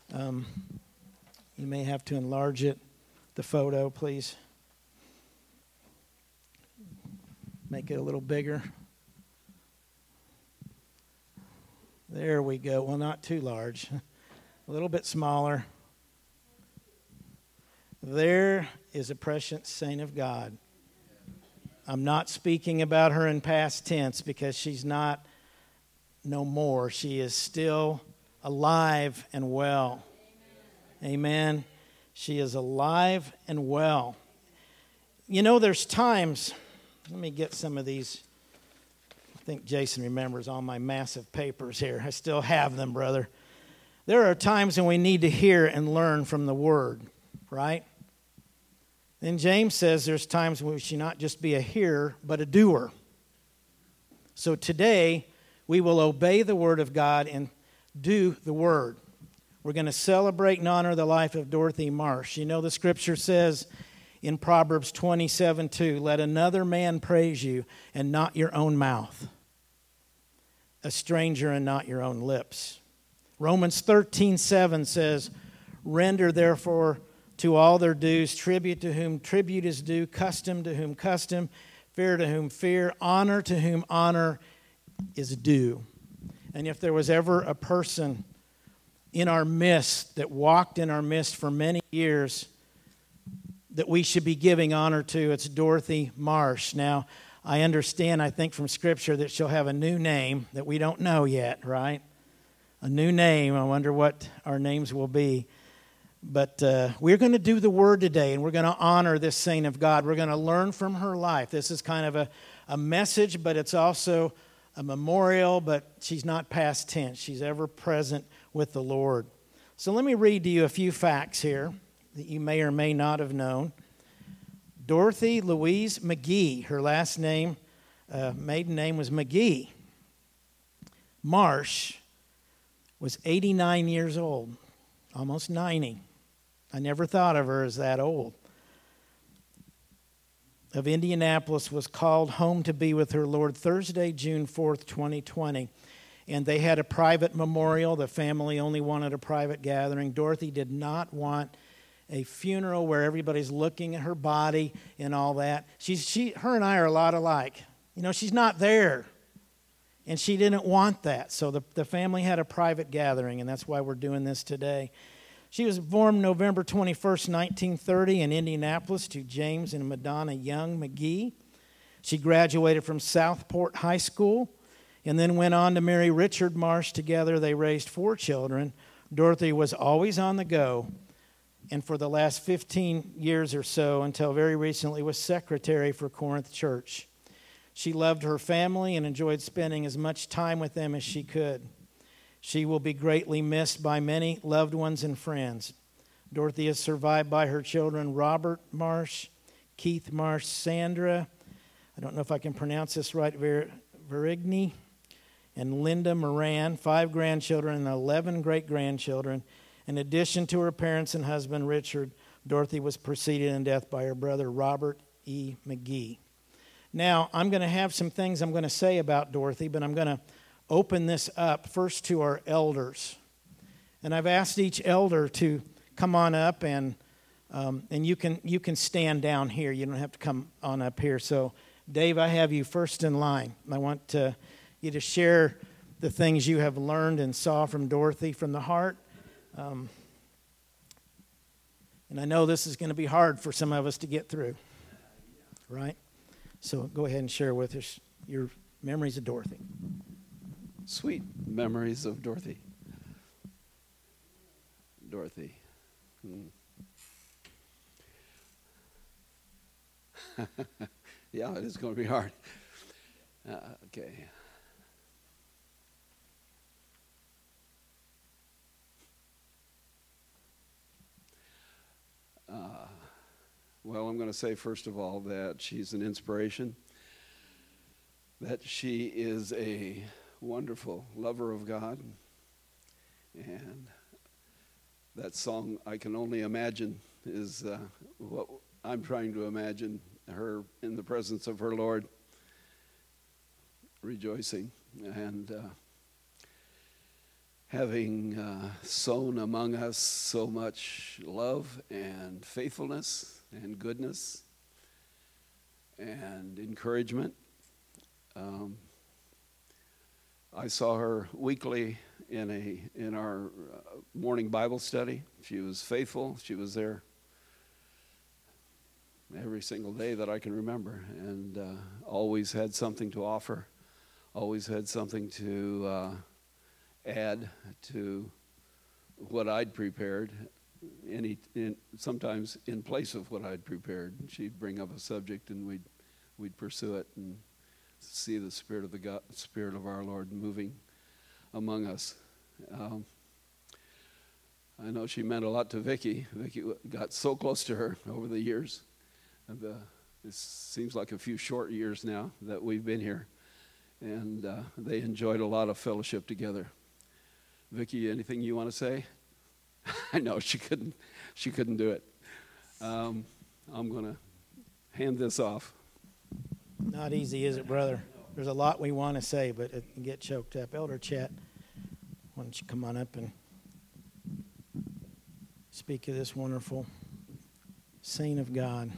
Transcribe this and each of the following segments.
You may have to enlarge it, the photo, please. Make it a little bigger. There we go. Well, not too large. A little bit smaller. There is a precious saint of God. I'm not speaking about her in past tense because she's not no more. She is still alive and well. Amen. She is alive and well. You know, there's times, let me get some of these. I think Jason remembers all my massive papers here. I still have them, brother. There are times when we need to hear and learn from the Word, right? Then James says there's times when we should not just be a hearer, but a doer. So today, we will obey the Word of God and do the Word. We're going to celebrate and honor the life of Dorothy Marsh. You know, the Scripture says in Proverbs 27:2, let another man praise you and not your own mouth, a stranger and not your own lips. Romans 13:7 says, render therefore to all their dues, tribute to whom tribute is due, custom to whom custom, fear to whom fear, honor to whom honor is due. And if there was ever a person in our midst that walked in our midst for many years that we should be giving honor to, it's Dorothy Marsh. Now, I understand, I think from Scripture, that she'll have a new name that we don't know yet, right? A new name. I wonder what our names will be. But we're going to do the Word today, and we're going to honor this saint of God. We're going to learn from her life. This is kind of a message, but it's also a memorial, but she's not past tense. She's ever present with the Lord. So let me read to you a few facts here that you may or may not have known. Dorothy Louise McGee, her last name, maiden name was McGee. Marsh was 89 years old, almost 90. I never thought of her as that old. Of Indianapolis, was called home to be with her Lord Thursday, June 4th, 2020. And they had a private memorial. The family only wanted a private gathering. Dorothy did not want a funeral where everybody's looking at her body and all that. Her and I are a lot alike. You know, she's not there. And she didn't want that. So the family had a private gathering, and that's why we're doing this today. She was born November 21st, 1930 in Indianapolis to James and Madonna Young McGee. She graduated from Southport High School and then went on to marry Richard Marsh. Together they raised 4 children. Dorothy was always on the go, and for the last 15 years or so, until very recently, was secretary for Corinth Church. She loved her family and enjoyed spending as much time with them as she could. She will be greatly missed by many loved ones and friends. Dorothy is survived by her children, Robert Marsh, Keith Marsh, Sandra, I don't know if I can pronounce this right, Verigny, and Linda Moran, 5 grandchildren and 11 great-grandchildren. In addition to her parents and husband, Richard, Dorothy was preceded in death by her brother, Robert E. McGee. Now, I'm going to have some things I'm going to say about Dorothy, but I'm going to open this up first to our elders. And I've asked each elder to come on up, and you can stand down here. You don't have to come on up here. So, Dave, I have you first in line. I want you to share the things you have learned and saw from Dorothy from the heart. And I know this is going to be hard for some of us to get through, right? So go ahead and share with us your memories of Dorothy. Sweet memories of Dorothy. Dorothy. Yeah, it is going to be hard. Okay. Well, I'm going to say, first of all, that she's an inspiration, that she is a wonderful lover of God, and that song, I Can Only Imagine, is what I'm trying to imagine, her in the presence of her Lord, rejoicing. And having sown among us so much love and faithfulness and goodness and encouragement. I saw her weekly in our morning Bible study. She was faithful. She was there every single day that I can remember, and always had something to offer, always had something to add to what I'd prepared, sometimes in place of what I'd prepared. She'd bring up a subject and we'd pursue it and see the Spirit of our Lord moving among us. I know she meant a lot to Vicki. Vicki got so close to her over the years. It seems like a few short years now that we've been here, and they enjoyed a lot of fellowship together. Vicki, anything you want to say? I know she couldn't do it. I'm going to hand this off. Not easy, is it, brother? There's a lot we want to say, but it can get choked up. Elder Chet, why don't you come on up and speak of this wonderful saint of God.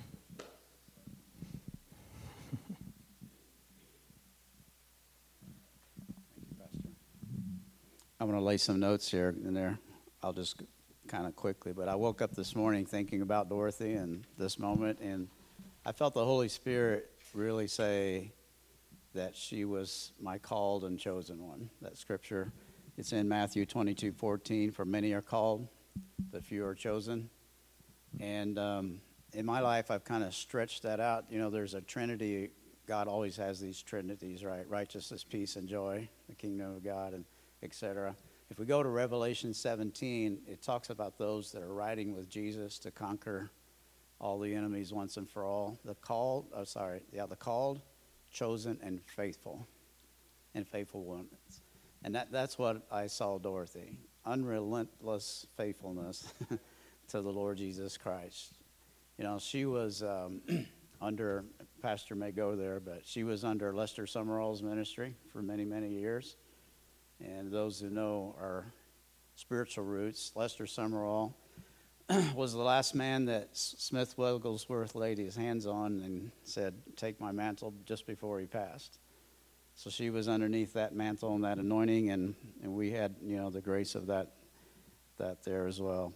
I'm going to lay some notes here and there. I'll just kind of quickly. But I woke up this morning thinking about Dorothy and this moment, and I felt the Holy Spirit really say that she was my called and chosen one. That scripture, it's in Matthew 22:14. For many are called, but few are chosen. And in my life, I've kind of stretched that out. You know, there's a Trinity. God always has these trinities, right? Righteousness, peace, and joy, the kingdom of God, and etc. If we go to Revelation 17, it talks about those that are riding with Jesus to conquer all the enemies once and for all. The called, chosen, and faithful ones. And that's what I saw Dorothy. Unrelentless faithfulness to the Lord Jesus Christ. You know, she was under, Pastor may go there, but she was under Lester Summerall's ministry for many, many years. And those who know our spiritual roots, Lester Summerall was the last man that Smith Wigglesworth laid his hands on and said, "Take my mantle," just before he passed. So she was underneath that mantle and that anointing, and we had, you know, the grace of that there as well.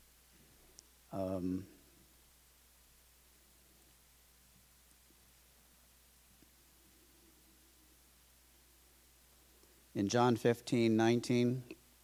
In John 15:19,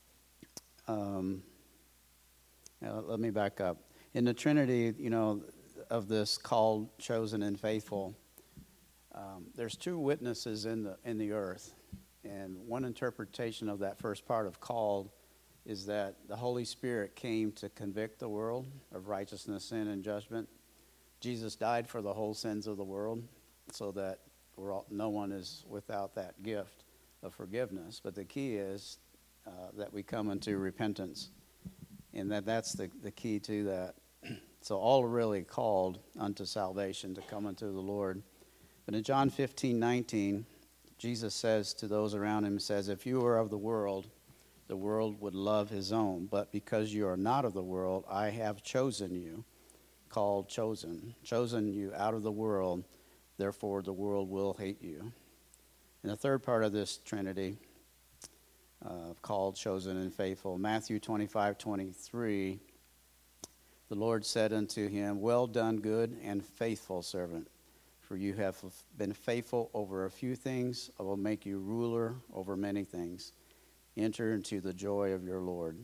let me back up. In the Trinity, you know, of this called, chosen, and faithful, there's two witnesses in the earth, and one interpretation of that first part of called is that the Holy Spirit came to convict the world of righteousness, sin, and judgment. Jesus died for the whole sins of the world, so that no one is without that gift of forgiveness. But the key is that we come into repentance, and that's the key to that. So all are really called unto salvation, to come unto the Lord. But in John 15:19, Jesus says to those around him, says, "If you were of the world would love his own. But because you are not of the world, I have chosen you," called, chosen you out of the world, therefore the world will hate you. And the third part of this Trinity, called, chosen, and faithful, Matthew 25:23, the Lord said unto him, "Well done, good and faithful servant. For you have been faithful over a few things, I will make you ruler over many things. Enter into the joy of your Lord."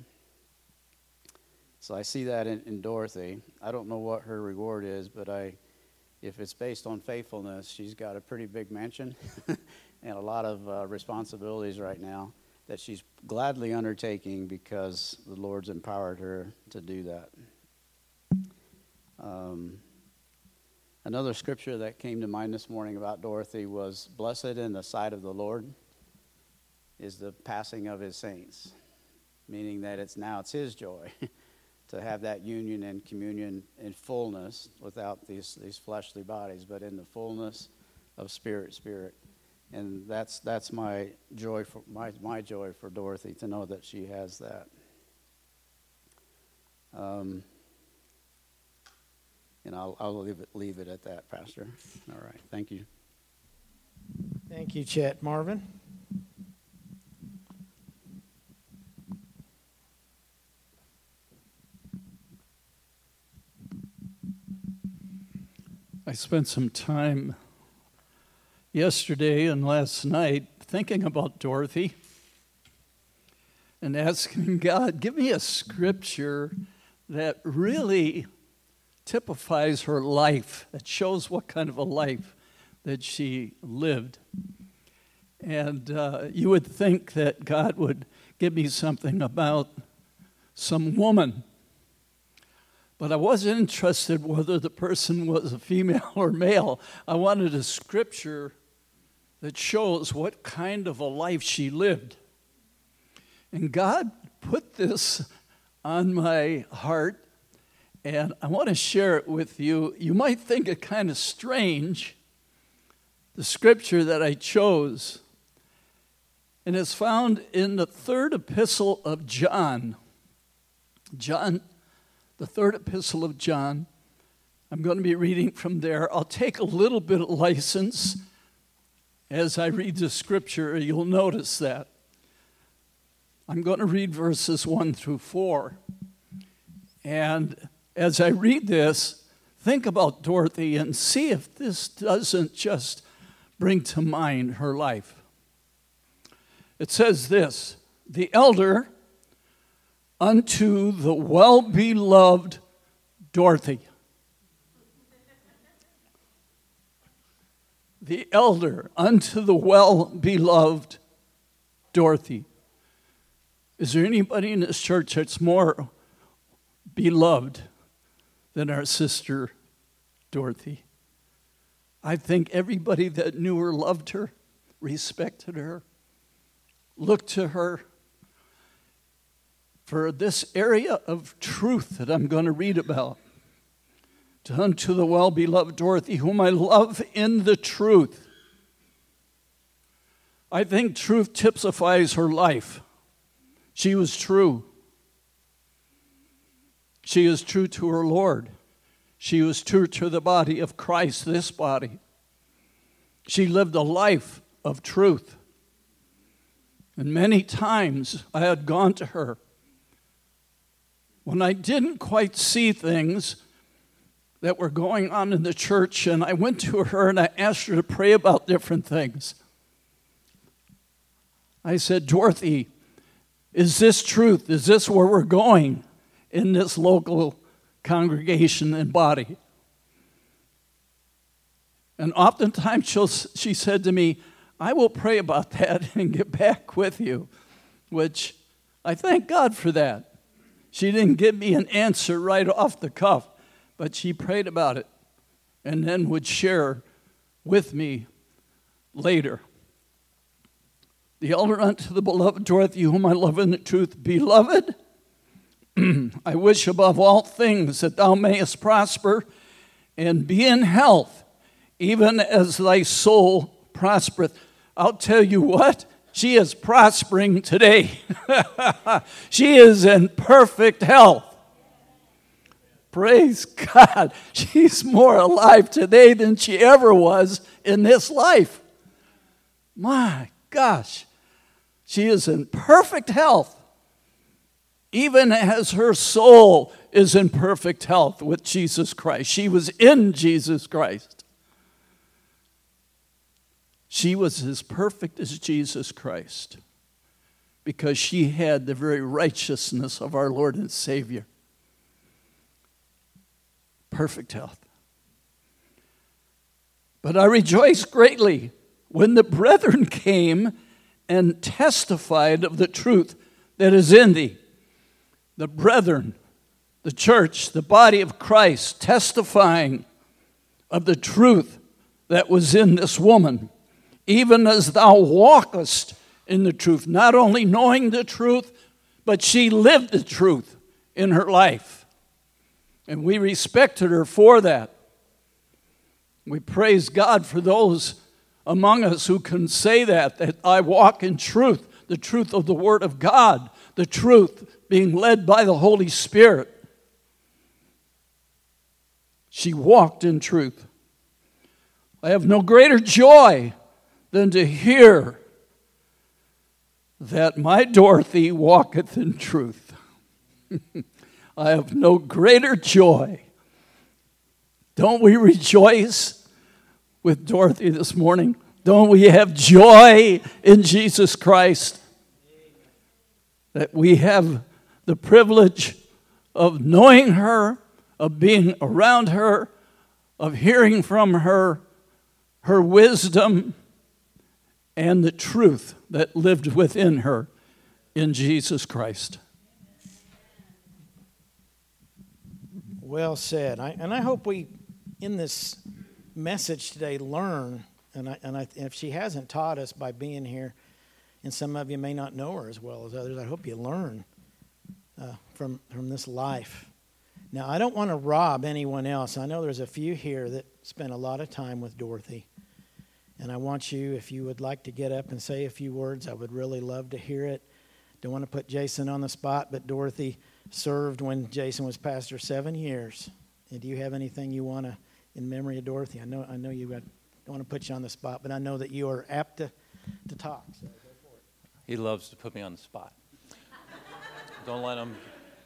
So I see that in Dorothy. I don't know what her reward is, but if it's based on faithfulness, she's got a pretty big mansion and a lot of responsibilities right now that she's gladly undertaking because the Lord's empowered her to do that. Another scripture that came to mind this morning about Dorothy was, "Blessed in the sight of the Lord is the passing of his saints," meaning that it's his joy to have that union and communion in fullness without these fleshly bodies, but in the fullness of spirit. And that's my joy for my joy for Dorothy, to know that she has that. And I'll leave it at that, Pastor. All right, thank you. Thank you, Chet. Marvin? I spent some time yesterday and last night thinking about Dorothy and asking God, give me a scripture that really typifies her life, that shows what kind of a life that she lived. And you would think that God would give me something about some woman. But I wasn't interested whether the person was a female or male. I wanted a scripture that shows what kind of a life she lived. And God put this on my heart, and I want to share it with you. You might think it kind of strange, the scripture that I chose. And it's found in the third epistle of John. The third epistle of John. I'm going to be reading from there. I'll take a little bit of license as I read the scripture. You'll notice that. I'm going to read verses 1 through 4. And as I read this, think about Dorothy and see if this doesn't just bring to mind her life. It says this, the elder unto the well-beloved Dorothy. The elder unto the well-beloved Dorothy. Is there anybody in this church that's more beloved than our sister Dorothy? I think everybody that knew her loved her, respected her, looked to her. For this area of truth that I'm going to read about, unto the well-beloved Dorothy, whom I love in the truth. I think truth typifies her life. She was true. She is true to her Lord. She was true to the body of Christ, this body. She lived a life of truth. And many times I had gone to her when I didn't quite see things that were going on in the church, and I went to her and I asked her to pray about different things. I said, Dorothy, is this truth? Is this where we're going in this local congregation and body? And oftentimes she said to me, I will pray about that and get back with you, which I thank God for that. She didn't give me an answer right off the cuff, but she prayed about it and then would share with me later. The elder unto the beloved Dorothy, whom I love in the truth, beloved, I wish above all things that thou mayest prosper and be in health, even as thy soul prospereth. I'll tell you what, she is prospering today. She is in perfect health. Praise God. She's more alive today than she ever was in this life. My gosh. She is in perfect health, even as her soul is in perfect health with Jesus Christ. She was in Jesus Christ. She was as perfect as Jesus Christ because she had the very righteousness of our Lord and Savior. Perfect health. But I rejoiced greatly when the brethren came and testified of the truth that is in thee. The brethren, the church, the body of Christ, testifying of the truth that was in this woman. Even as thou walkest in the truth, not only knowing the truth, but she lived the truth in her life. And we respected her for that. We praise God for those among us who can say that I walk in truth, the truth of the Word of God, the truth being led by the Holy Spirit. She walked in truth. I have no greater joy than to hear that my Dorothy walketh in truth. I have no greater joy. Don't we rejoice with Dorothy this morning? Don't we have joy in Jesus Christ? That we have the privilege of knowing her, of being around her, of hearing from her, her wisdom, and the truth that lived within her in Jesus Christ. Well said. I hope we, in this message today, learn, and if she hasn't taught us by being here, and some of you may not know her as well as others, I hope you learn from this life. Now, I don't want to rob anyone else. I know there's a few here that spent a lot of time with Dorothy. And I want you, if you would like to get up and say a few words, I would really love to hear it. Don't want to put Jason on the spot, but Dorothy served when Jason was pastor 7 years. And do you have anything you want to, in memory of Dorothy? I know you don't want to put you on the spot, but I know that you are apt to talk. So go for it. He loves to put me on the spot. Don't let him.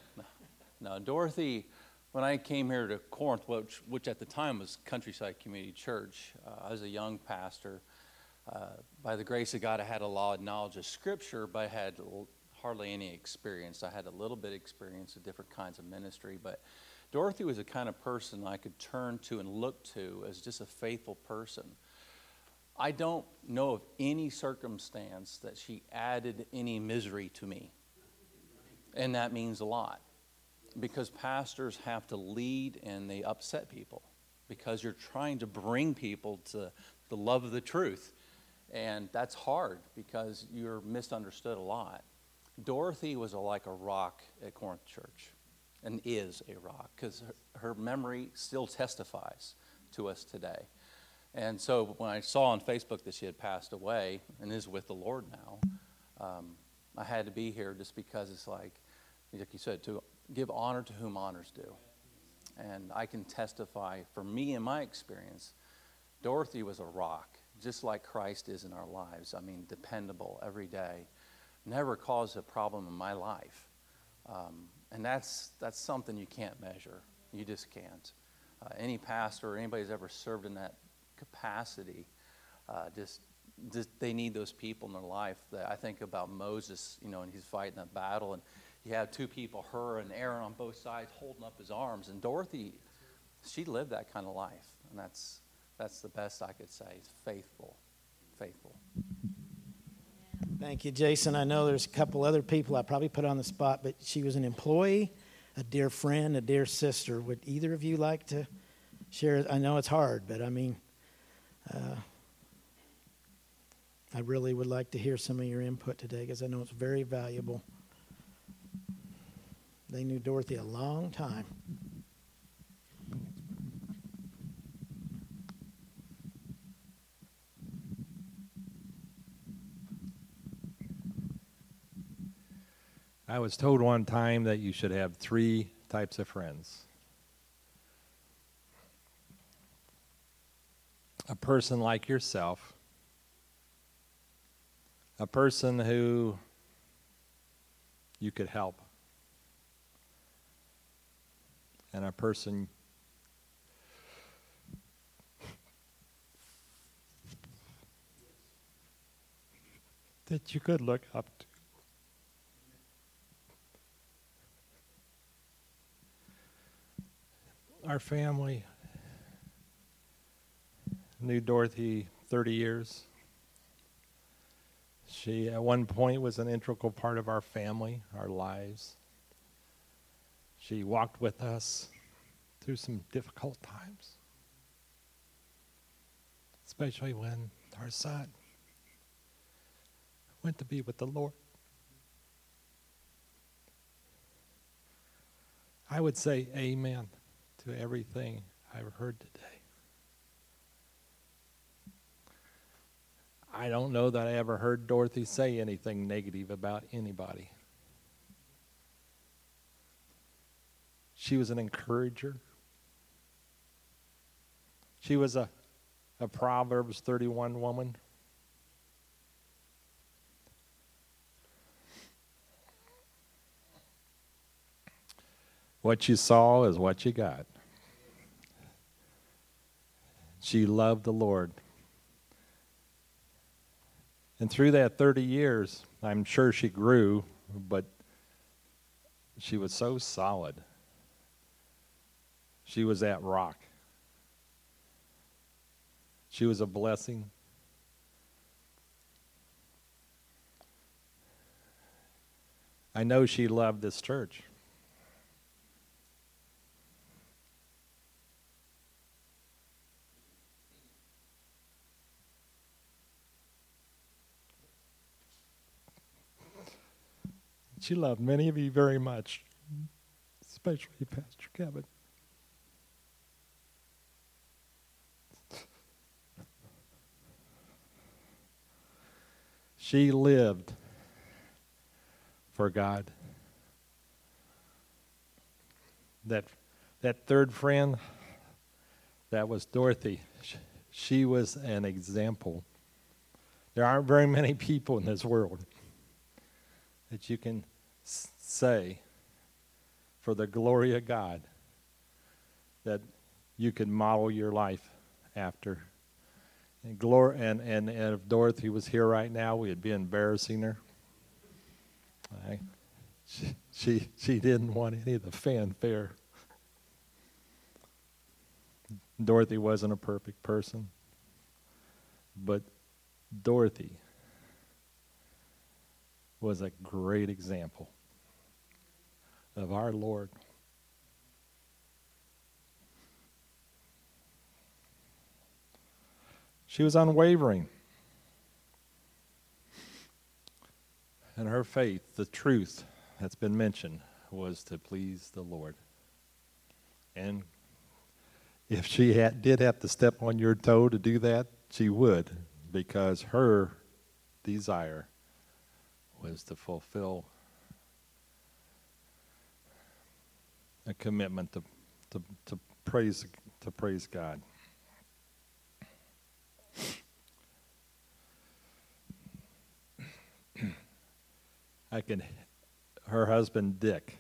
No, Dorothy, when I came here to Corinth, which at the time was Countryside Community Church, I was a young pastor. By the grace of God, I had a lot of knowledge of Scripture, but I had hardly any experience. I had a little bit of experience of different kinds of ministry, but Dorothy was the kind of person I could turn to and look to as just a faithful person. I don't know of any circumstance that she added any misery to me, and that means a lot. Because pastors have to lead and they upset people because you're trying to bring people to the love of the truth. And that's hard because you're misunderstood a lot. Dorothy was like a rock at Corinth Church and is a rock because her memory still testifies to us today. And so when I saw on Facebook that she had passed away and is with the Lord now, I had to be here just because it's like you said, to give honor to whom honors due. And I can testify, for me in my experience, Dorothy was a rock, just like Christ is in our lives. I mean, dependable every day. Never caused a problem in my life. And that's something you can't measure. You just can't. Any pastor or anybody who's ever served in that capacity, just they need those people in their life. I think about Moses, and he's fighting a battle, and you have two people, her and Aaron on both sides, holding up his arms. And Dorothy, she lived that kind of life. And that's the best I could say. Faithful. Thank you, Jason. I know there's a couple other people I probably put on the spot, but she was an employee, a dear friend, a dear sister. Would either of you like to share? I know it's hard, but I mean, I really would like to hear some of your input today because I know it's very valuable. They knew Dorothy a long time. I was told one time that you should have 3 types of friends. A person like yourself, a person who you could help, and a person that you could look up to. Our family knew Dorothy 30 years. She, at one point, was an integral part of our family, our lives. She walked with us through some difficult times, especially when our son went to be with the Lord. I would say amen to everything I've heard today. I don't know that I ever heard Dorothy say anything negative about anybody. She was an encourager. She was a Proverbs 31 woman. What you saw is what you got. She loved the Lord. And through that 30 years, I'm sure she grew, but she was so solid. She was that rock. She was a blessing. I know she loved this church. She loved many of you very much, especially Pastor Kevin. She lived for God. That third friend, that was Dorothy. She was an example. There aren't very many people in this world that you can say for the glory of God that you can model your life after. And if Dorothy was here right now, we'd be embarrassing her. She didn't want any of the fanfare. Dorothy wasn't a perfect person, but Dorothy was a great example of our Lord. She was unwavering. And her faith, the truth that's been mentioned, was to please the Lord. And if she did have to step on your toe to do that, she would, because her desire was to fulfill a commitment to praise God. Her husband Dick.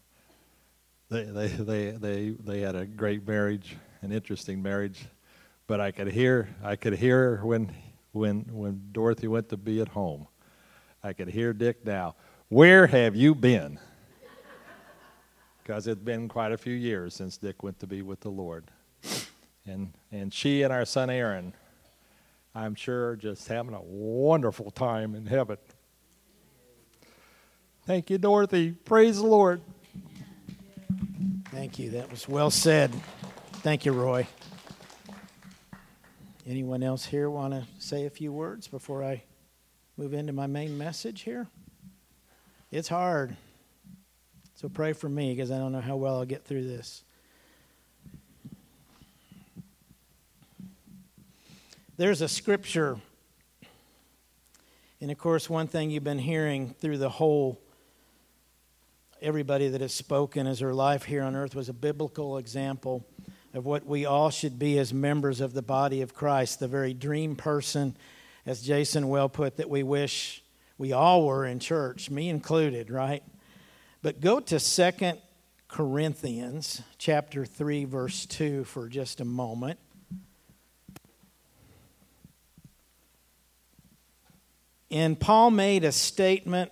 They had a great marriage, an interesting marriage, but I could hear when Dorothy went to be at home. I could hear Dick now. Where have you been? Because it's been quite a few years since Dick went to be with the Lord, and she and our son Aaron, I'm sure, just having a wonderful time in heaven. Thank you, Dorothy. Praise the Lord. Thank you. That was well said. Thank you, Roy. Anyone else here want to say a few words before I move into my main message here? It's hard. So pray for me, because I don't know how well I'll get through this. There's a scripture, and of course one thing you've been hearing through the whole, everybody that has spoken as her life here on earth was a biblical example of what we all should be as members of the body of Christ, the very dream person, as Jason well put, that we wish we all were in church, me included, right? But go to 2 Corinthians chapter 3, verse 2 for just a moment. And Paul made a statement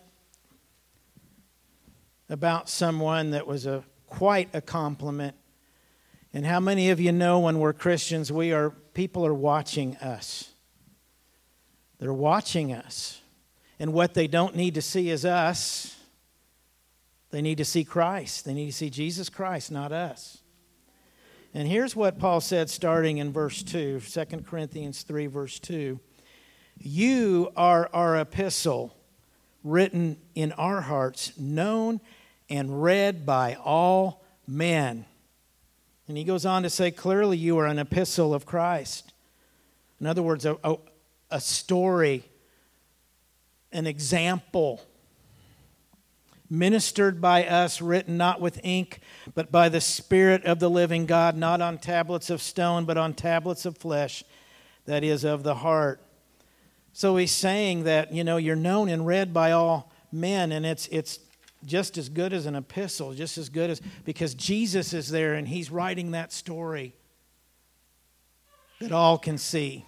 about someone that was quite a compliment. And how many of you know when we're Christians, people are watching us. They're watching us. And what they don't need to see is us. They need to see Christ. They need to see Jesus Christ, not us. And here's what Paul said starting in verse 2, 2 Corinthians 3, verse 2. You are our epistle, written in our hearts, known and read by all men. And he goes on to say, clearly you are an epistle of Christ. In other words, a a story, an example, ministered by us, written not with ink, but by the Spirit of the living God, not on tablets of stone, but on tablets of flesh, that is, of the heart. So he's saying that, you're known and read by all men, and it's just as good as an epistle, just as good as, because Jesus is there and he's writing that story that all can see.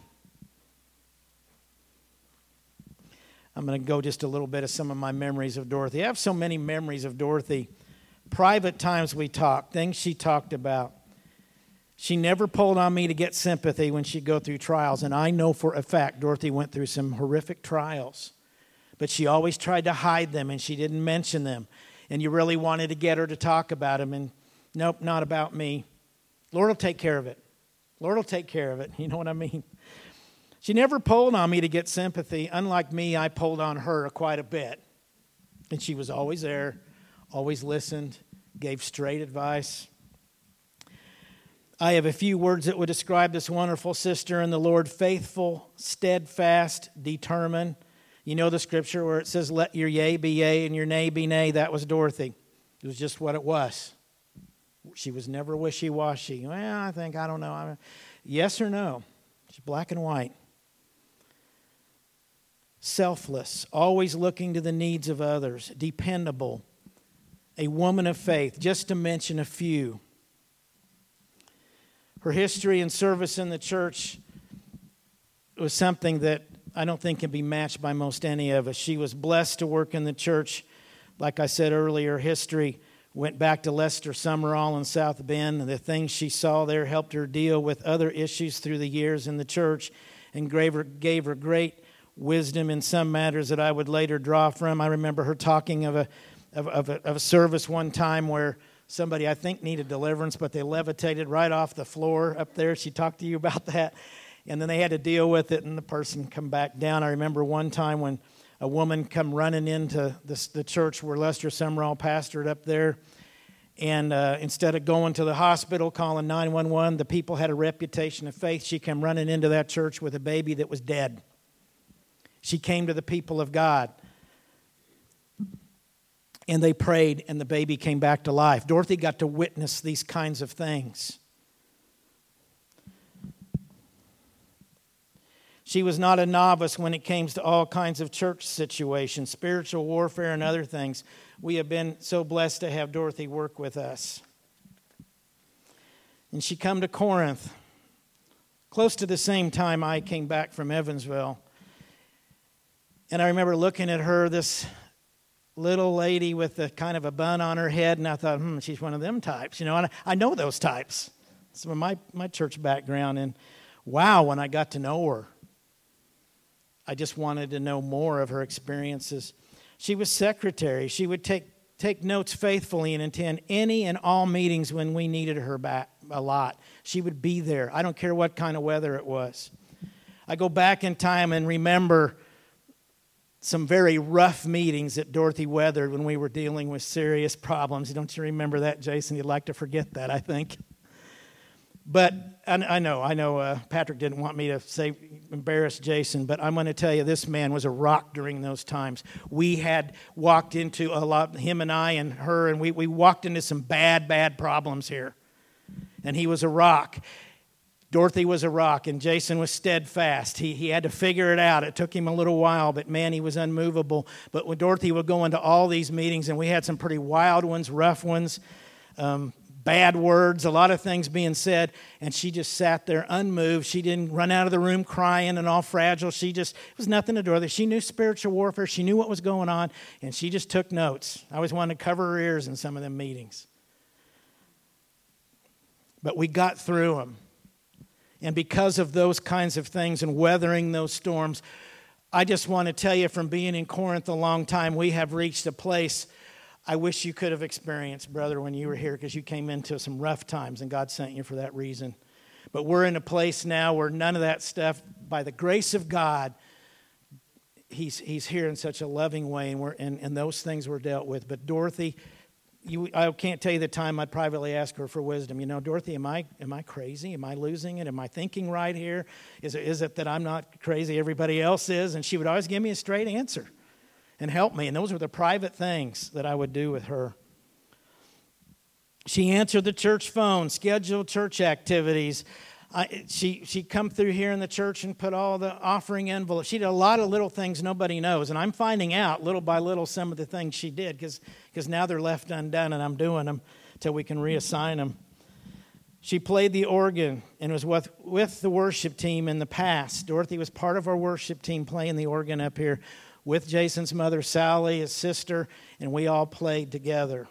I'm going to go just a little bit of some of my memories of Dorothy. I have so many memories of Dorothy. Private times we talked, things she talked about. She never pulled on me to get sympathy when she'd go through trials. And I know for a fact Dorothy went through some horrific trials. But she always tried to hide them and she didn't mention them. And you really wanted to get her to talk about them. And nope, not about me. Lord will take care of it. Lord will take care of it. You know what I mean? She never pulled on me to get sympathy. Unlike me, I pulled on her quite a bit. And she was always there, always listened, gave straight advice. I have a few words that would describe this wonderful sister in the Lord: faithful, steadfast, determined. You know the scripture where it says, let your yea be yea and your nay be nay. That was Dorothy. It was just what it was. She was never wishy-washy. Well, I don't know. Yes or no. She's black and white. Selfless, always looking to the needs of others, dependable, a woman of faith, just to mention a few. Her history and service in the church was something that I don't think can be matched by most any of us. She was blessed to work in the church. Like I said earlier, history went back to Lester Summerall in South Bend. And the things she saw there helped her deal with other issues through the years in the church and gave her great wisdom in some matters that I would later draw from. I remember her talking of a service one time where somebody I think needed deliverance, but they levitated right off the floor up there. She talked to you about that. And then they had to deal with it, and the person come back down. I remember one time when a woman come running into the church where Lester Summerall pastored up there. And instead of going to the hospital, calling 911, the people had a reputation of faith. She came running into that church with a baby that was dead. She came to the people of God. And they prayed, and the baby came back to life. Dorothy got to witness these kinds of things. She was not a novice when it came to all kinds of church situations, spiritual warfare and other things. We have been so blessed to have Dorothy work with us. And she come to Corinth close to the same time I came back from Evansville. And I remember looking at her, this little lady with a kind of a bun on her head, and I thought, she's one of them types. And I know those types. Some of my church background. And wow, when I got to know her, I just wanted to know more of her experiences. She was secretary. She would take notes faithfully and attend any and all meetings when we needed her back a lot. She would be there. I don't care what kind of weather it was. I go back in time and remember some very rough meetings that Dorothy weathered when we were dealing with serious problems. Don't you remember that, Jason? You'd like to forget that, I think. But I know Patrick didn't want me to embarrass Jason, but I'm going to tell you, this man was a rock during those times. We had walked into a lot, him and I and her, and we walked into some bad problems here. And he was a rock. Dorothy was a rock, and Jason was steadfast. He had to figure it out. It took him a little while, but man, he was unmovable. But when Dorothy would go into all these meetings, and we had some pretty wild ones, rough ones, bad words, a lot of things being said, and she just sat there unmoved. She didn't run out of the room crying and all fragile. It was nothing to Dorothy. She knew spiritual warfare. She knew what was going on, and she just took notes. I always wanted to cover her ears in some of them meetings. But we got through them. And because of those kinds of things and weathering those storms, I just want to tell you, from being in Corinth a long time, we have reached a place I wish you could have experienced, brother, when you were here, because you came into some rough times and God sent you for that reason. But we're in a place now where none of that stuff, by the grace of God, He's here in such a loving way, and those things were dealt with. But Dorothy, I can't tell you the time I'd privately ask her for wisdom. Dorothy, am I crazy? Am I losing it? Am I thinking right here? Is it that I'm not crazy, everybody else is? And she would always give me a straight answer and help me. And those were the private things that I would do with her. She answered the church phone, scheduled church activities. She'd come through here in the church and put all the offering envelopes. She did a lot of little things nobody knows. And I'm finding out little by little some of the things she did because now they're left undone and I'm doing them until we can reassign them. She played the organ and was with the worship team in the past. Dorothy was part of our worship team playing the organ up here with Jason's mother, Sally, his sister, and we all played together.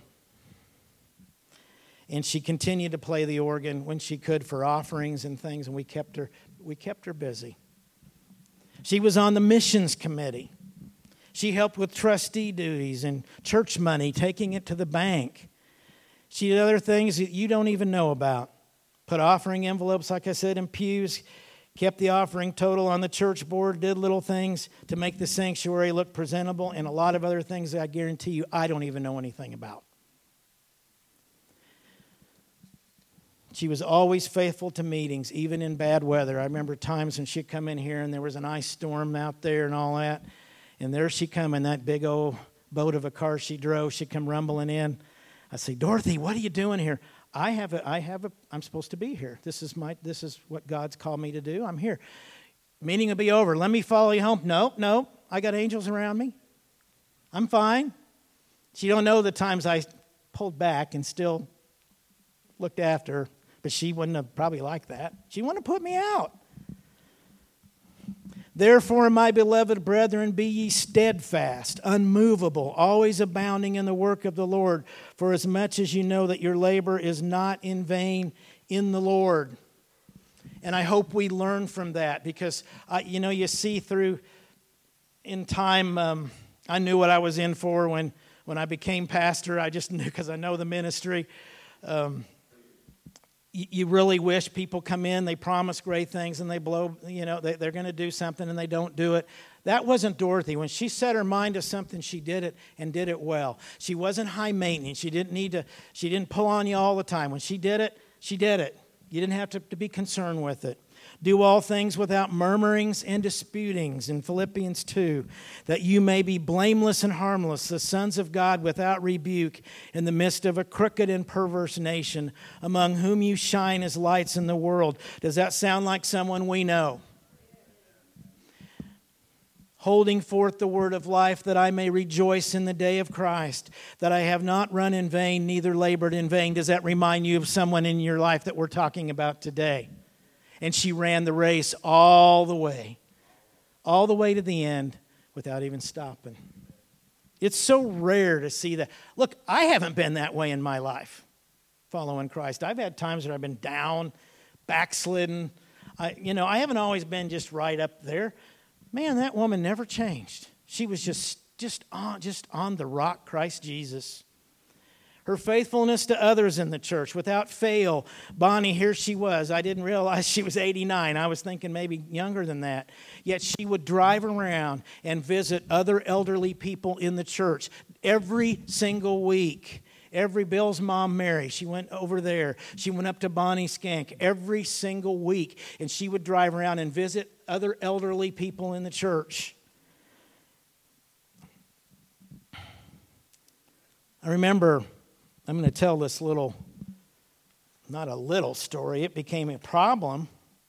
And she continued to play the organ when she could for offerings and things, and we kept her busy. She was on the missions committee. She helped with trustee duties and church money, taking it to the bank. She did other things that you don't even know about. Put offering envelopes, like I said, in pews, kept the offering total on the church board, did little things to make the sanctuary look presentable, and a lot of other things that I guarantee you I don't even know anything about. She was always faithful to meetings, even in bad weather. I remember times when she'd come in here and there was an ice storm out there and all that. And there she come in that big old boat of a car she drove. She'd come rumbling in. I'd say, Dorothy, what are you doing here? I'm supposed to be here. This is what God's called me to do. I'm here. Meeting will be over. Let me follow you home. No. I got angels around me. I'm fine. She don't know the times I pulled back and still looked after her. But she wouldn't have probably liked that. She wanted to put me out. Therefore, my beloved brethren, be ye steadfast, unmovable, always abounding in the work of the Lord, for as much as you know that your labor is not in vain in the Lord. And I hope we learn from that because, you see through in time, I knew what I was in for when I became pastor. I just knew because I know the ministry. You really wish people come in, they promise great things, and they blow, they're going to do something and they don't do it. That wasn't Dorothy. When she set her mind to something, she did it and did it well. She wasn't high maintenance. She didn't pull on you all the time. When she did it, she did it. You didn't have to be concerned with it. Do all things without murmurings and disputings in Philippians 2, that you may be blameless and harmless, the sons of God without rebuke, in the midst of a crooked and perverse nation, among whom you shine as lights in the world. Does that sound like someone we know? Holding forth the word of life, that I may rejoice in the day of Christ, that I have not run in vain, neither labored in vain. Does that remind you of someone in your life that we're talking about today? And she ran the race all the way to the end without even stopping. It's so rare to see that. Look, I haven't been that way in my life, following Christ. I've had times where I've been down, backslidden. I haven't always been just right up there. Man, that woman never changed. She was just on the rock, Christ Jesus. Her faithfulness to others in the church without fail. Bonnie, here she was. I didn't realize she was 89. I was thinking maybe younger than that. Yet she would drive around and visit other elderly people in the church every single week. Bill's mom, Mary, she went over there. She went up to Bonnie Skank every single week. And she would drive around and visit other elderly people in the church. I remember... I'm going to tell this not a little story. It became a problem.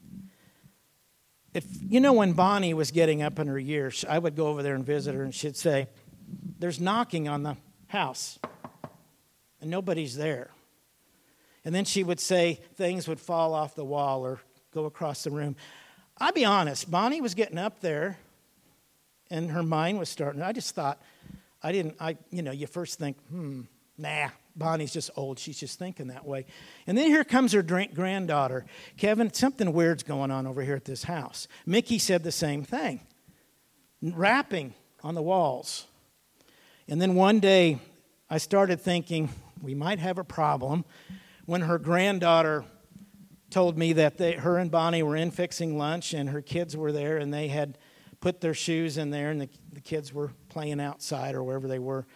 When Bonnie was getting up in her years, I would go over there and visit her, and she'd say, there's knocking on the house, and nobody's there. And then she would say things would fall off the wall or go across the room. I'll be honest, Bonnie was getting up there, and her mind was starting. I just thought, you first think, nah. Bonnie's just old. She's just thinking that way. And then here comes her granddaughter. Kevin, something weird's going on over here at this house. Mickey said the same thing. Rapping on the walls. And then one day, I started thinking, we might have a problem, when her granddaughter told me that her and Bonnie were in fixing lunch, and her kids were there, and they had put their shoes in there, and the kids were playing outside or wherever they were.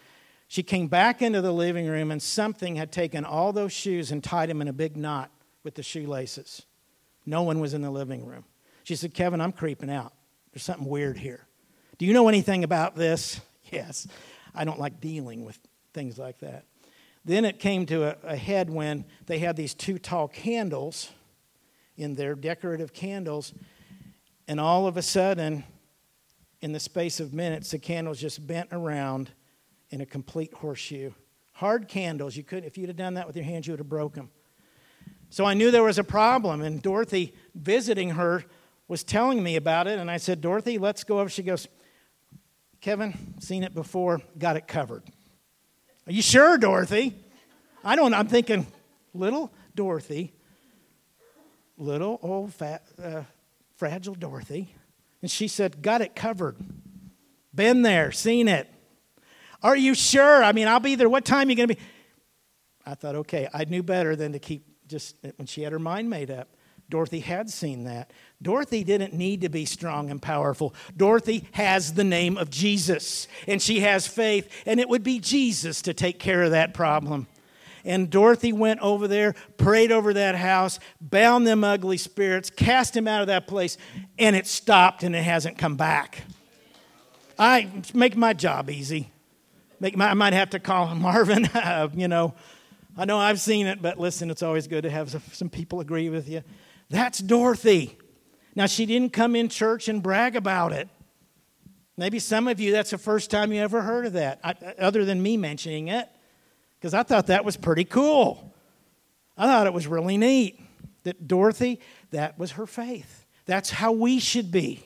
She came back into the living room, and something had taken all those shoes and tied them in a big knot with the shoelaces. No one was in the living room. She said, Kevin, I'm creeping out. There's something weird here. Do you know anything about this? Yes. I don't like dealing with things like that. Then it came to a head when they had these 2 tall candles in there, decorative candles, and all of a sudden, in the space of minutes, the candles just bent around in a complete horseshoe. Hard candles. You couldn't, if you'd have done that with your hands, you would have broke them. So I knew there was a problem, and Dorothy, visiting her, was telling me about it, and I said, Dorothy, let's go over. She goes, Kevin, seen it before, got it covered. Are you sure, Dorothy? I'm thinking, little Dorothy, little old fat, fragile Dorothy. And she said, got it covered. Been there, seen it. Are you sure? I mean, I'll be there. What time are you going to be? I thought, okay, I knew better than to keep just, when she had her mind made up. Dorothy had seen that. Dorothy didn't need to be strong and powerful. Dorothy has the name of Jesus, and she has faith, and it would be Jesus to take care of that problem. And Dorothy went over there, prayed over that house, bound them ugly spirits, cast him out of that place, and it stopped, and it hasn't come back. I make my job easy. I might have to call Marvin, I know I've seen it, but listen, it's always good to have some people agree with you. That's Dorothy. Now, she didn't come in church and brag about it. Maybe some of you, that's the first time you ever heard of that, other than me mentioning it, because I thought that was pretty cool. I thought it was really neat that Dorothy, that was her faith. That's how we should be.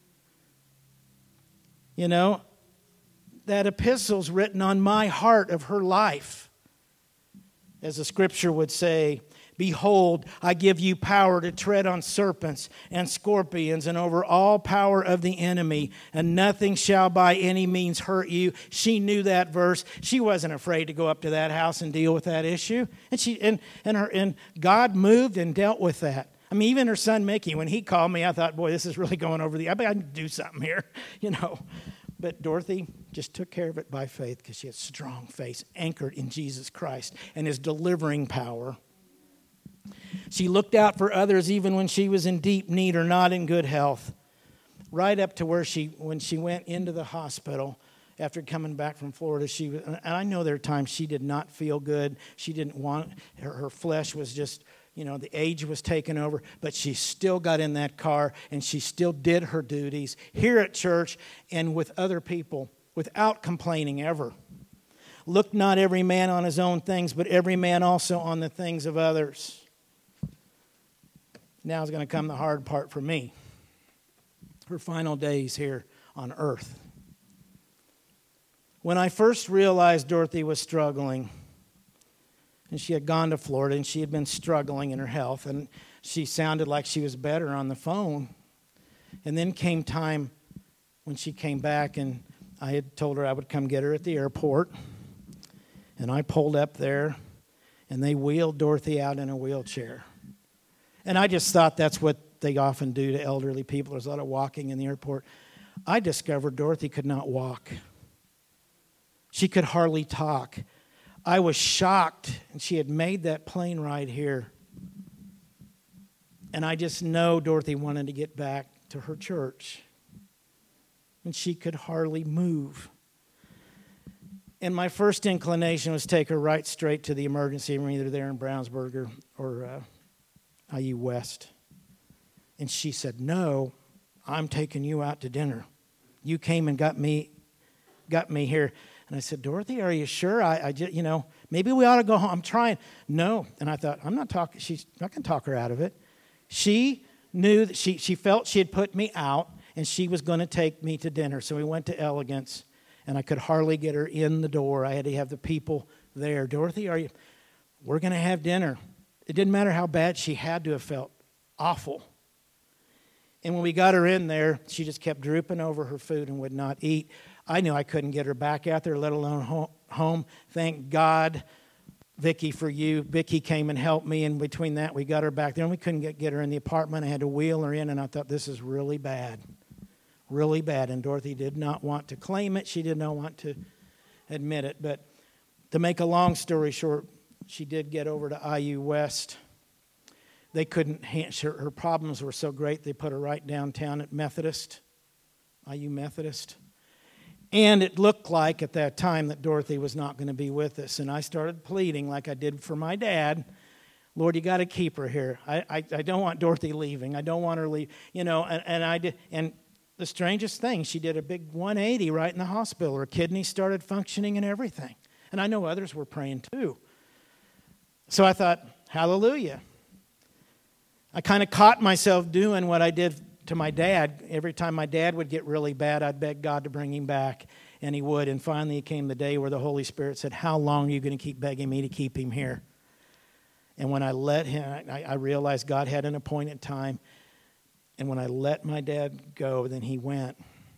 You know, that epistle's written on my heart of her life. As the scripture would say, behold, I give you power to tread on serpents and scorpions and over all power of the enemy, and nothing shall by any means hurt you. She knew that verse. She wasn't afraid to go up to that house and deal with that issue. And God moved and dealt with that. I mean, even her son Mickey, when he called me, I thought, boy, this is really going over I bet I can do something here, But Dorothy just took care of it by faith because she had strong faith anchored in Jesus Christ and his delivering power. She looked out for others even when she was in deep need or not in good health. Right up to when she went into the hospital after coming back from Florida, and I know there are times she did not feel good. She didn't want, her flesh was just, the age was taken over, but she still got in that car and she still did her duties here at church and with other people without complaining ever. Look not every man on his own things, but every man also on the things of others. Now is going to come the hard part for me. Her final days here on earth. When I first realized Dorothy was struggling, and she had gone to Florida, and she had been struggling in her health, and she sounded like she was better on the phone. And then came time when she came back, and I had told her I would come get her at the airport. And I pulled up there, and they wheeled Dorothy out in a wheelchair. And I just thought that's what they often do to elderly people. There's a lot of walking in the airport. I discovered Dorothy could not walk. She could hardly talk. I was shocked, and she had made that plane ride here. And I just know Dorothy wanted to get back to her church. And she could hardly move. And my first inclination was take her right straight to the emergency room, either there in Brownsburg or IU West. And she said, no, I'm taking you out to dinner. You came and got me here. And I said, Dorothy, are you sure? I just, maybe we ought to go home. I'm trying. No. And I thought, I'm not talking. She's not going to talk her out of it. She knew that she felt she had put me out, and she was going to take me to dinner. So we went to Elegance, and I could hardly get her in the door. I had to have the people there. Dorothy, we're going to have dinner. It didn't matter how bad she had to have felt. Awful. And when we got her in there, she just kept drooping over her food and would not eat. I knew I couldn't get her back out there, let alone home. Thank God, Vicki, for you. Vicki came and helped me, and between that, we got her back there. And we couldn't get her in the apartment. I had to wheel her in, and I thought, this is really bad. Really bad. And Dorothy did not want to claim it. She did not want to admit it. But To make a long story short, she did get over to IU West. They couldn't, her problems were so great, they put her right downtown at Methodist, IU Methodist. And it looked like at that time that Dorothy was not going to be with us. And I started pleading like I did for my dad. Lord, you got to keep her here. I don't want Dorothy leaving. I don't want her leave. And I did. And the strangest thing, she did a big 180 right in the hospital. Her kidneys started functioning and everything. And I know others were praying too. So I thought, hallelujah. I kind of caught myself doing what I did to my dad. Every time my dad would get really bad, I'd beg God to bring him back, and he would. And finally came the day where the Holy Spirit said, how long are you going to keep begging me to keep him here? And when I let him, I realized God had an appointed time. And when I let my dad go, then he went.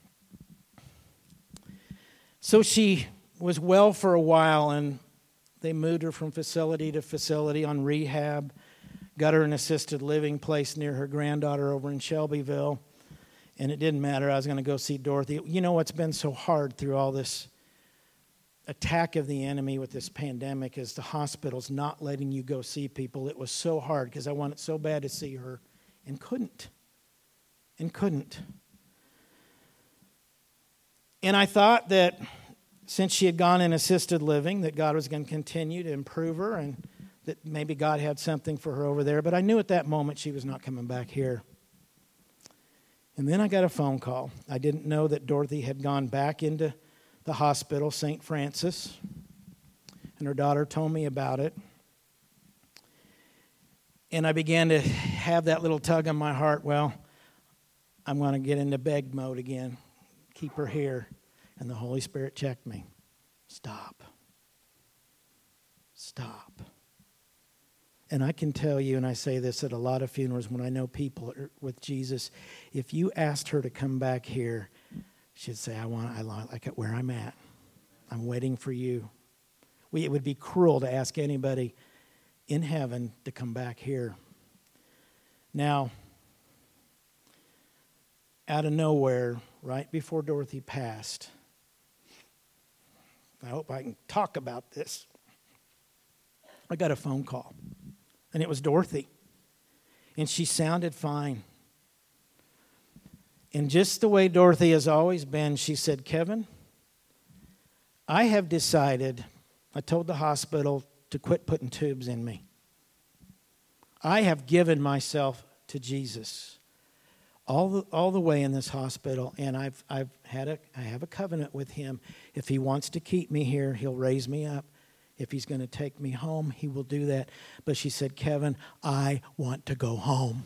So she was well for a while, and they moved her from facility to facility on rehab, got her an assisted living place near her granddaughter over in Shelbyville. And it didn't matter. I was going to go see Dorothy. You know what's been so hard through all this attack of the enemy with this pandemic is the hospitals not letting you go see people. It was so hard because I wanted so bad to see her and couldn't. And I thought that since she had gone in assisted living, that God was going to continue to improve her and that maybe God had something for her over there. But I knew at that moment she was not coming back here. And then I got a phone call. I didn't know that Dorothy had gone back into the hospital, St. Francis, and her daughter told me about it. And I began to have that little tug on my heart, well, I'm going to get into beg mode again. Keep her here. And the Holy Spirit checked me. Stop. And I can tell you, and I say this at a lot of funerals when I know people with Jesus, if you asked her to come back here, she'd say, I like it where I'm at. I'm waiting for you. It would be cruel to ask anybody in heaven to come back here. Now, out of nowhere, right before Dorothy passed, I hope I can talk about this. I got a phone call, and it was Dorothy, and she sounded fine. And just the way Dorothy has always been, she said, Kevin, I have decided, I told the hospital to quit putting tubes in me. I have given myself to Jesus all the way in this hospital, and I have a covenant with him. If he wants to keep me here, he'll raise me up. If he's going to take me home, he will do that. But she said, Kevin, I want to go home.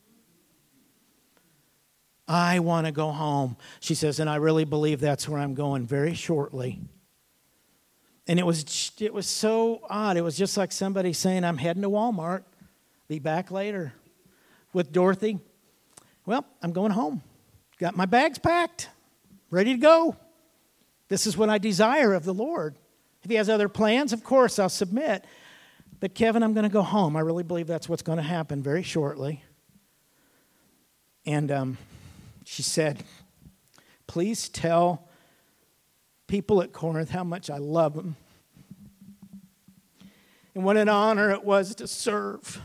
I want to go home. She says, and I really believe that's where I'm going very shortly. And it was so odd. It was just like somebody saying, I'm heading to Walmart. Be back later. With Dorothy, well, I'm going home. Got my bags packed. Ready to go. This is what I desire of the Lord. If he has other plans, of course, I'll submit. But Kevin, I'm going to go home. I really believe that's what's going to happen very shortly. And she said, please tell people at Corinth how much I love them. And what an honor it was to serve.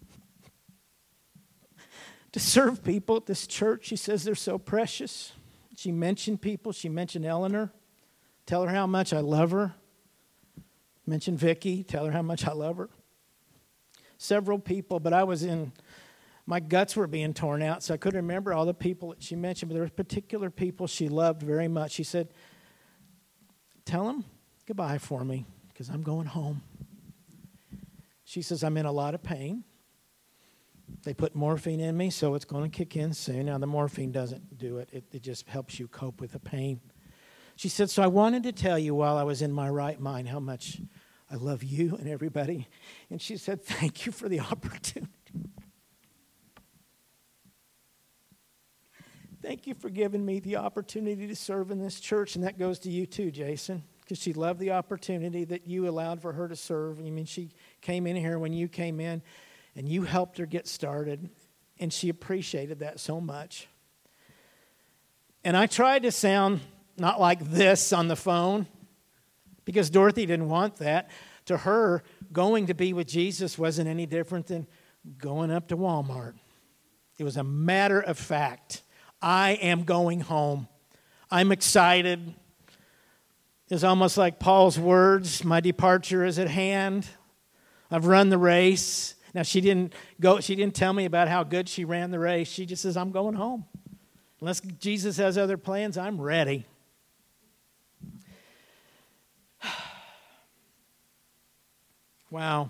To serve people at this church. She says they're so precious. She mentioned people. She mentioned Eleanor. Tell her how much I love her. Mention Vicky. Tell her how much I love her. Several people, but my guts were being torn out, so I couldn't remember all the people that she mentioned, but there were particular people she loved very much. She said, tell them goodbye for me, because I'm going home. She says, I'm in a lot of pain. They put morphine in me, so it's going to kick in soon. Now, the morphine doesn't do it. It just helps you cope with the pain. She said, so I wanted to tell you while I was in my right mind how much I love you and everybody. And she said, thank you for the opportunity. Thank you for giving me the opportunity to serve in this church. And that goes to you too, Jason, because she loved the opportunity that you allowed for her to serve. I mean, she came in here when you came in, and you helped her get started, and she appreciated that so much. And I tried to sound not like this on the phone, Because Dorothy didn't want that. To her, going to be with Jesus wasn't any different than going up to Walmart. It was a matter of fact. I am going home. I'm excited. It's almost like Paul's words, my departure is at hand. I've run the race. Now she didn't tell me about how good she ran the race. She just says, I'm going home. Unless Jesus has other plans, I'm ready. Wow.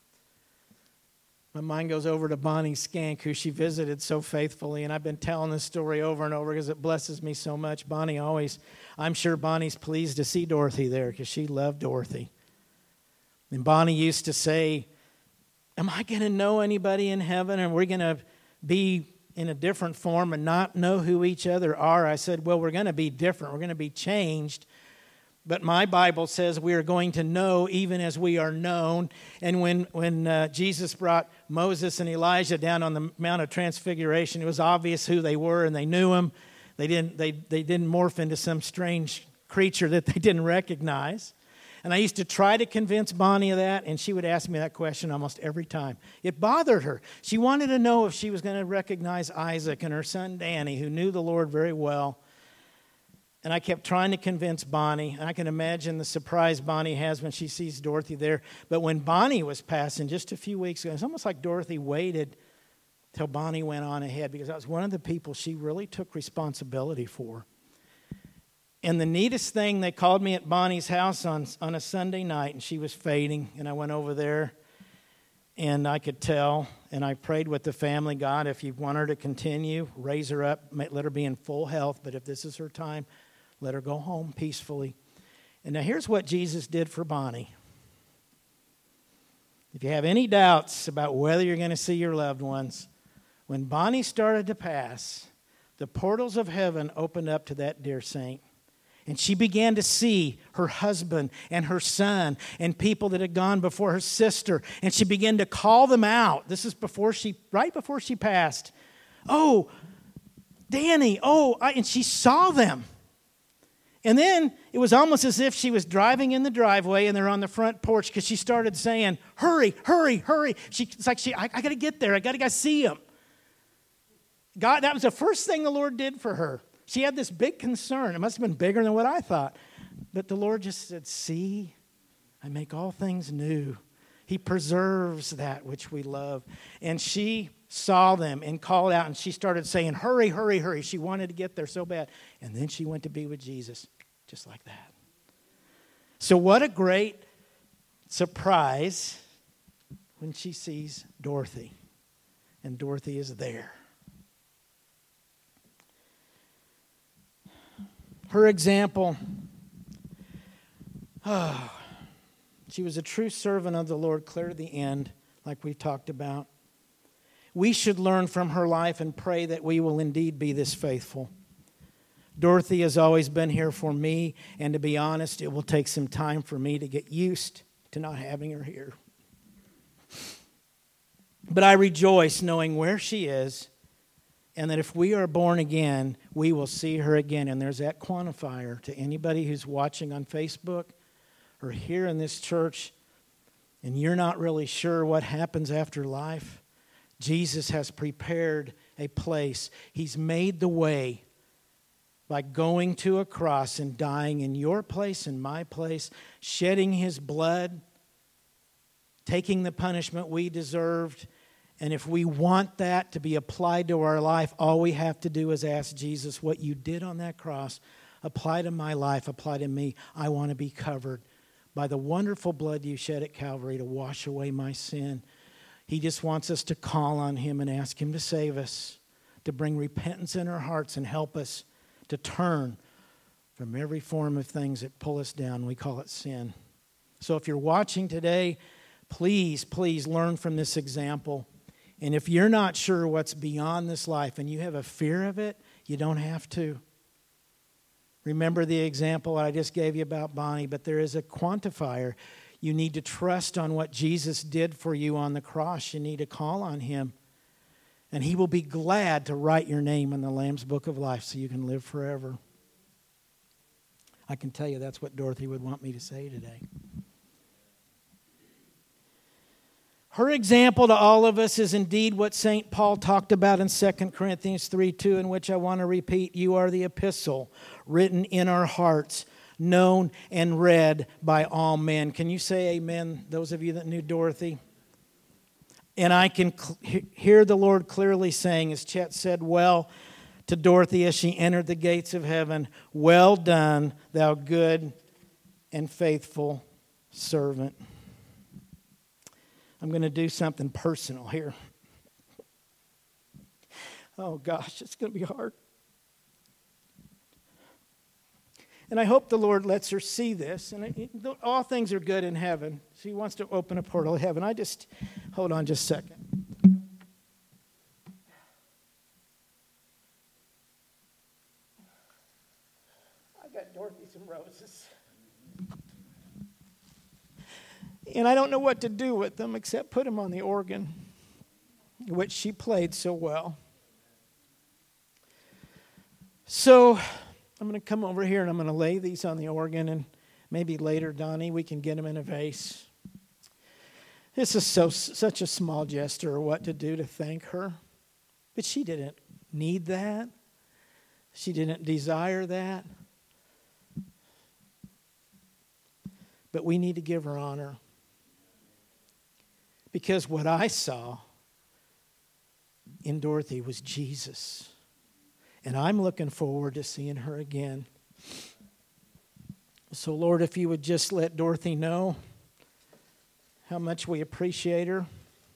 My mind goes over to Bonnie Skank, who she visited so faithfully, and I've been telling this story over and over because it blesses me so much. I'm sure Bonnie's pleased to see Dorothy there because she loved Dorothy. And Bonnie used to say, am I going to know anybody in heaven, and we're going to be in a different form and not know who each other are? I said, well, we're going to be different. We're going to be changed. But my Bible says we are going to know even as we are known. And when Jesus brought Moses and Elijah down on the Mount of Transfiguration, it was obvious who they were, and they knew him. They didn't morph into some strange creature that they didn't recognize. And I used to try to convince Bonnie of that, and she would ask me that question almost every time. It bothered her. She wanted to know if she was going to recognize Isaac and her son Danny, who knew the Lord very well. And I kept trying to convince Bonnie, and I can imagine the surprise Bonnie has when she sees Dorothy there. But when Bonnie was passing just a few weeks ago, it's almost like Dorothy waited till Bonnie went on ahead, because that was one of the people she really took responsibility for. And the neatest thing, they called me at Bonnie's house on a Sunday night, and she was fading, and I went over there, and I could tell, and I prayed with the family, God, if you want her to continue, raise her up, let her be in full health, but if this is her time, let her go home peacefully. And now here's what Jesus did for Bonnie. If you have any doubts about whether you're going to see your loved ones, when Bonnie started to pass, the portals of heaven opened up to that dear saint. And she began to see her husband and her son and people that had gone before her sister. And she began to call them out. This is right before she passed. Oh, Danny, and she saw them. And then it was almost as if she was driving in the driveway and they're on the front porch, because she started saying, hurry, hurry, hurry. I got to get there. I got to go see him. God, that was the first thing the Lord did for her. She had this big concern. It must have been bigger than what I thought. But the Lord just said, see, I make all things new. He preserves that which we love. And she saw them and called out, and she started saying, hurry, hurry, hurry. She wanted to get there so bad. And then she went to be with Jesus, just like that. So what a great surprise when she sees Dorothy. And Dorothy is there. Her example, she was a true servant of the Lord clear to the end, like we've talked about. We should learn from her life and pray that we will indeed be this faithful. Dorothy has always been here for me, and to be honest, it will take some time for me to get used to not having her here. But I rejoice knowing where she is, and that if we are born again, we will see her again. And there's that quantifier to anybody who's watching on Facebook or here in this church, and you're not really sure what happens after life. Jesus has prepared a place. He's made the way by going to a cross and dying in your place and my place, shedding His blood, taking the punishment we deserved. And if we want that to be applied to our life, all we have to do is ask Jesus, what you did on that cross, apply to my life, apply to me. I want to be covered by the wonderful blood you shed at Calvary to wash away my sin. He just wants us to call on Him and ask Him to save us, to bring repentance in our hearts and help us to turn from every form of things that pull us down. We call it sin. So if you're watching today, please learn from this example. And if you're not sure what's beyond this life and you have a fear of it, you don't have to. Remember the example I just gave you about Bonnie, but there is a quantifier. You need to trust on what Jesus did for you on the cross. You need to call on Him. And He will be glad to write your name in the Lamb's Book of Life so you can live forever. I can tell you that's what Dorothy would want me to say today. Her example to all of us is indeed what St. Paul talked about in 2 Corinthians 3:2, in which I want to repeat, you are the epistle written in our hearts, known and read by all men. Can you say amen, those of you that knew Dorothy? And I can hear the Lord clearly saying, as Chet said well to Dorothy as she entered the gates of heaven, well done, thou good and faithful servant. I'm going to do something personal here. Oh gosh, it's going to be hard. And I hope the Lord lets her see this. And all things are good in heaven. So He wants to open a portal of heaven. Hold on just a second. I got Dorothy some roses. And I don't know what to do with them except put them on the organ, which she played so well. So I'm going to come over here and I'm going to lay these on the organ, and maybe later, Donnie, we can get them in a vase. This is such a small gesture of what to do to thank her. But she didn't need that. She didn't desire that. But we need to give her honor. Because what I saw in Dorothy was Jesus. And I'm looking forward to seeing her again. So, Lord, if you would just let Dorothy know how much we appreciate her.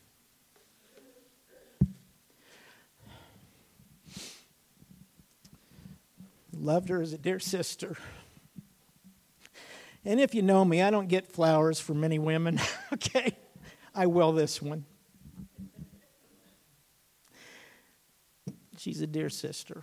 Loved her as a dear sister. And if you know me, I don't get flowers for many women, okay? I will this one. She's a dear sister.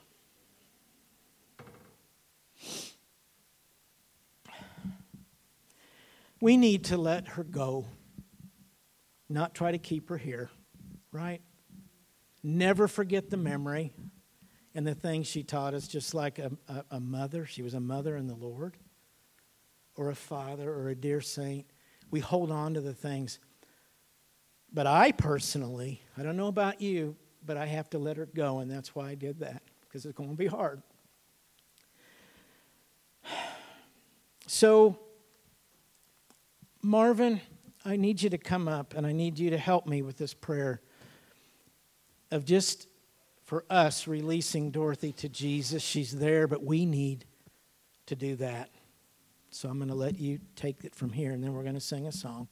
We need to let her go, not try to keep her here, right? Never forget the memory and the things she taught us, just like a mother. She was a mother in the Lord, or a father, or a dear saint. We hold on to the things. But I personally, I don't know about you, but I have to let her go, and that's why I did that, because it's going to be hard. So, Marvin, I need you to come up, and I need you to help me with this prayer of just, for us, releasing Dorothy to Jesus. She's there, but we need to do that. So I'm going to let you take it from here, and then we're going to sing a song.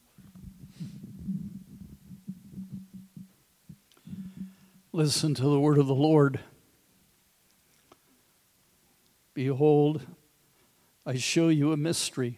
Listen to the word of the Lord. Behold, I show you a mystery.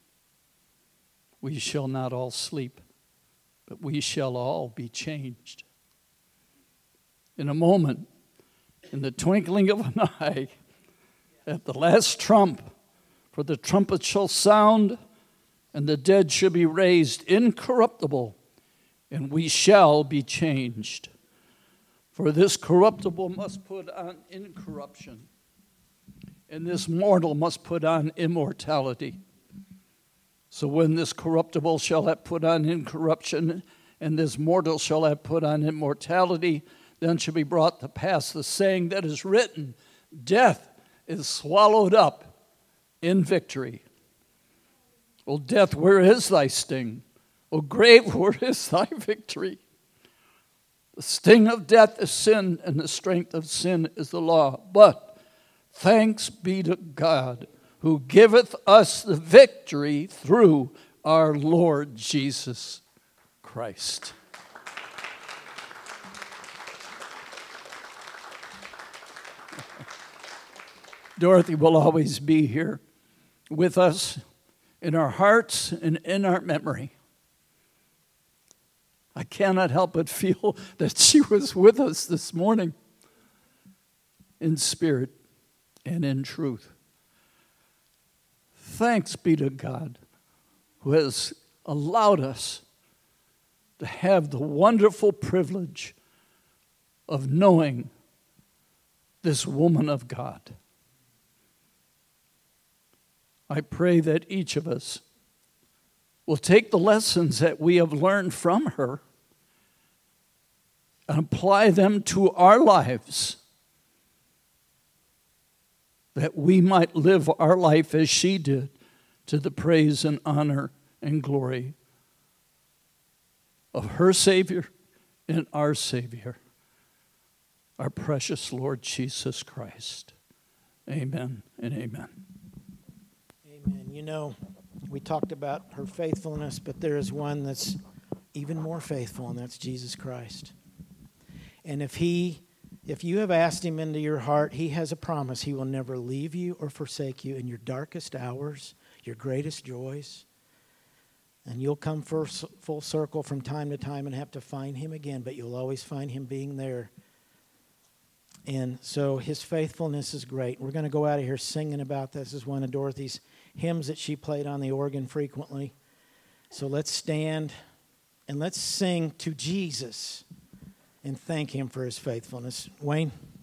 We shall not all sleep, but we shall all be changed. In a moment, in the twinkling of an eye, at the last trump, for the trumpet shall sound, and the dead shall be raised incorruptible, and we shall be changed. For this corruptible must put on incorruption, and this mortal must put on immortality. So when this corruptible shall have put on incorruption, and this mortal shall have put on immortality, then shall be brought to pass the saying that is written, death is swallowed up in victory. O death, where is thy sting? O grave, where is thy victory? The sting of death is sin, and the strength of sin is the law. But thanks be to God, who giveth us the victory through our Lord Jesus Christ. Dorothy will always be here with us in our hearts and in our memory. I cannot help but feel that she was with us this morning in spirit and in truth. Thanks be to God who has allowed us to have the wonderful privilege of knowing this woman of God. I pray that each of us will take the lessons that we have learned from her and apply them to our lives, that we might live our life as she did, to the praise and honor and glory of her Savior and our Savior, our precious Lord Jesus Christ. Amen and amen. Amen. You know, we talked about her faithfulness, but there is one that's even more faithful, and that's Jesus Christ. And if you have asked him into your heart, he has a promise. He will never leave you or forsake you in your darkest hours, your greatest joys. And you'll come full circle from time to time and have to find him again, but you'll always find him being there. And so his faithfulness is great. We're going to go out of here singing about this. This is one of Dorothy's hymns that she played on the organ frequently. So let's stand and let's sing to Jesus and thank him for his faithfulness. Wayne?